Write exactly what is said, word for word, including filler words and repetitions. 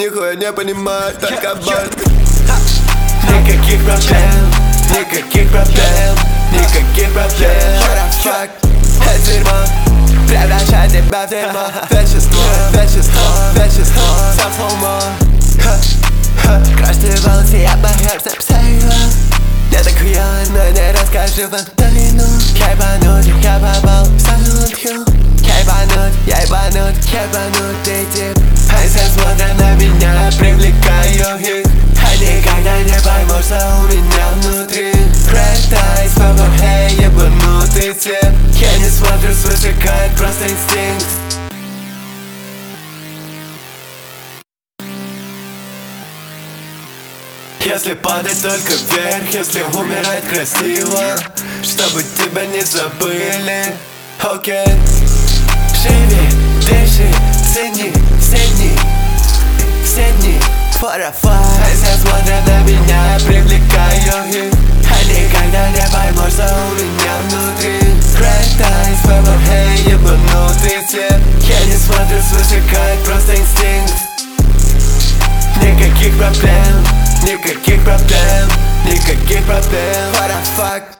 нихуя не понимаю, только боль. Никаких проблем, никаких проблем, никаких проблем. What the fuck, это дерьмо превращает тебя в дерьмо. Вещество, вещество, вещество, self-homo. Красные волосы, я богер, записаю. Я так хуёвый, но не расскажу вам тайну. Я ебанут, я попал в салют. Я ебанут, я ебанут, я ебанутый тип. Они все смотрят на меня, привлекаю их. Они никогда не поймут, что у меня внутри. Red-eyes, папа, эй, ебанутый тип. Я не смотрю свысока, это просто инстинкт. Если падать только вверх, если умирать красиво, чтобы тебя не забыли. Окей, okay. Живи, дыши, цени, цени, цени. Они все смотрят на меня, привлекаю их. Они никогда не поймут, что у меня внутри. Red eyes, папа, эй, ебанутый тип. Я не смотрю свысока, это просто инстинкт. Никаких проблем, никаких проблем, никаких проблем. What the fuck.